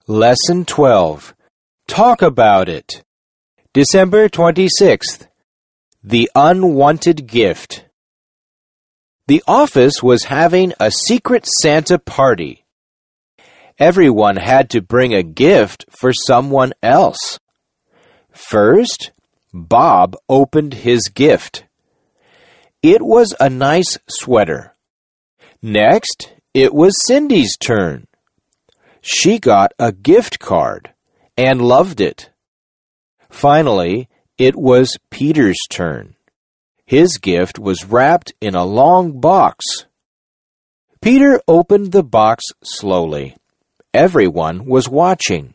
Lesson 12. Talk about it. December 26th. The unwanted gift. The office was having a secret Santa party. Everyone had to bring a gift for someone else. First, Bob opened his gift. It was a nice sweater. Next, it was Cindy's turn. She got a gift card and loved it. Finally, it was Peter's turn. His gift was wrapped in a long box. Peter opened the box slowly. Everyone was watching.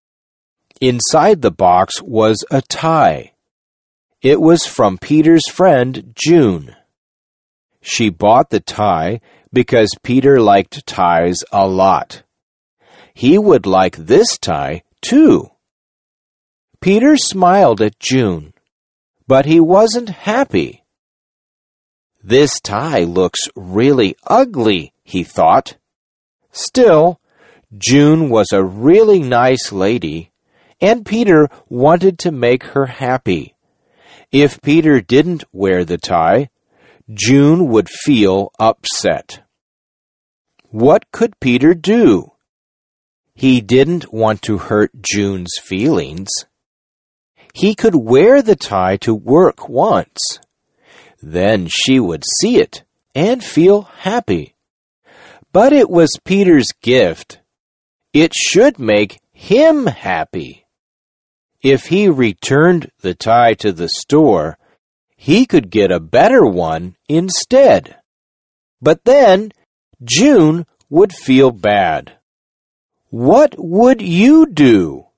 Inside the box was a tie. It was from Peter's friend, June. She bought the tie because Peter liked ties a lot. He would like this tie, too. Peter smiled at June, but he wasn't happy. This tie looks really ugly, he thought. Still, June was a really nice lady, and Peter wanted to make her happy. If Peter didn't wear the tie, June would feel upset. What could Peter do? He didn't want to hurt June's feelings. He could wear the tie to work once. Then she would see it and feel happy. But it was Peter's gift. It should make him happy. If he returned the tie to the store, he could get a better one instead. But then June would feel bad. What would you do?